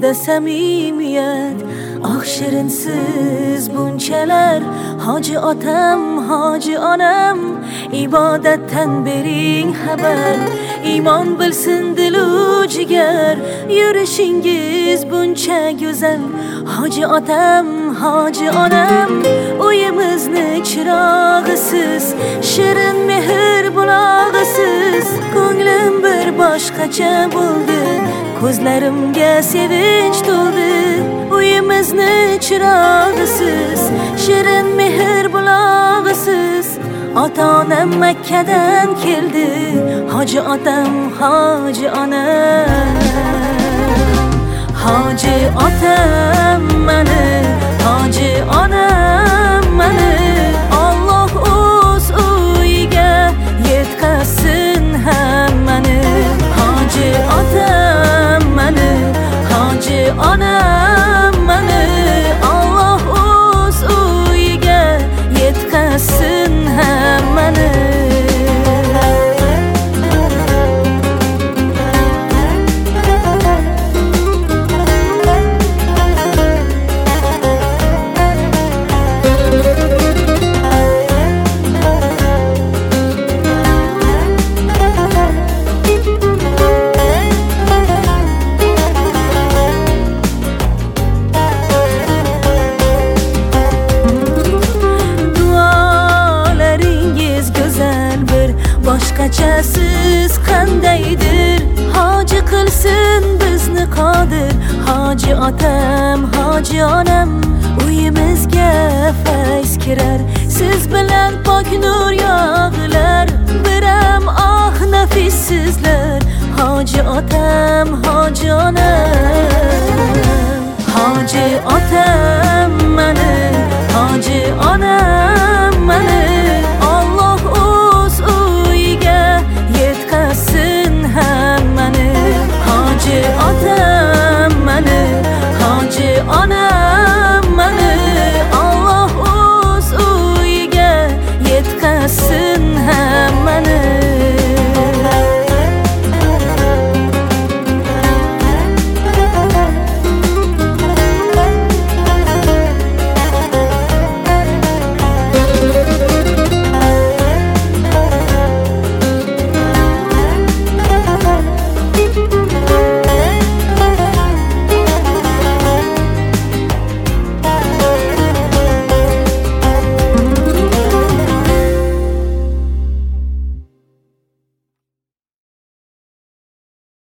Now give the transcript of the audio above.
ko'zda samimiyat, ah shirinsiz bunchalar. Hoji otam, hoji onam, ibodatdan bering xabar. Iymon bilsin dilu jigar, yurishingiz buncha go'zal. Hoji otam, hoji onam, uyimizni chirog'isiz, shirin mehr bulog'isiz. Ko'nglim bir boshqacha bo'ldi, ko'zlarimga sevinch to'ldi. Uyimizni chirog'isiz, shirin mehr bulog'isiz. Ota-onam Makkadan keldi, hoji otam, hoji onam. Hoji otam mani, hoji onam mani, Alloh o'z uyiga yetkazsin hammani. Hoji otam mani, hoji onam mani, Alloh o'z uyiga yetkazsin hammani. Boshqachasiz qandaydir, hoji qilsin bizni qodir. Hoji otam, hoji onam, uyimizga fayz kirar. Siz bilan pok nur yog'ilar, biram oh nafissizlar. Hoji otam, hoji onam.